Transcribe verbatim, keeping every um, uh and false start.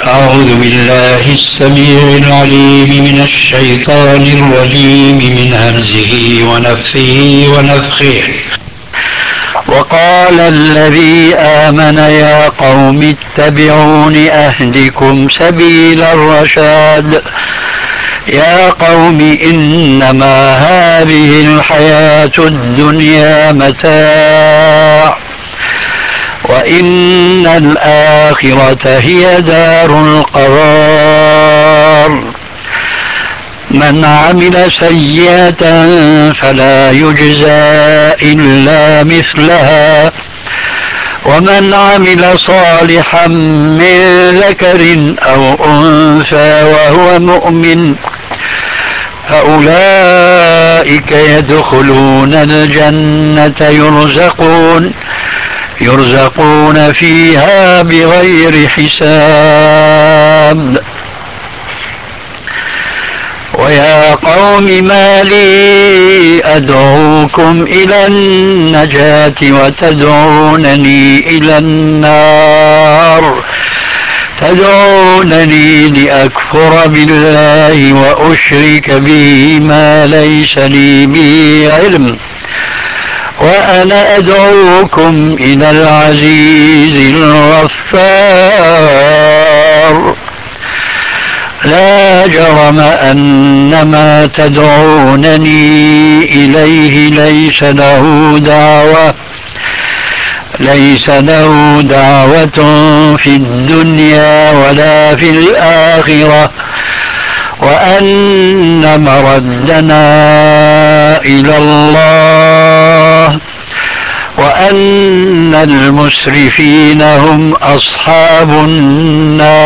أعوذ بالله السميع العليم من الشيطان الرجيم من همزه ونفثه ونفخه. وقال الذي آمن يا قوم اتبعون أهدكم سبيل الرشاد. يا قوم إنما هذه الحياة الدنيا متاع وإن الآخرة هي دار القرار. من عمل سيئة فلا يجزى إلا مثلها ومن عمل صالحا من ذكر أو أنثى وهو مؤمن فأولئك يدخلون الجنة يرزقون يرزقون فيها بغير حساب. ويا قوم ما لي أدعوكم إلى النجاة وتدعونني إلى النار تدعونني لأكفر بالله وأشرك به ما ليس لي به علم وأنا أدعوكم إلى العزيز الغفار. لا جرم أن ما تدعونني إليه ليس له دعوة ليس له دعوة في الدنيا ولا في الآخرة وأن مردنا إلى الله وأن المسرفين هم أصحاب النار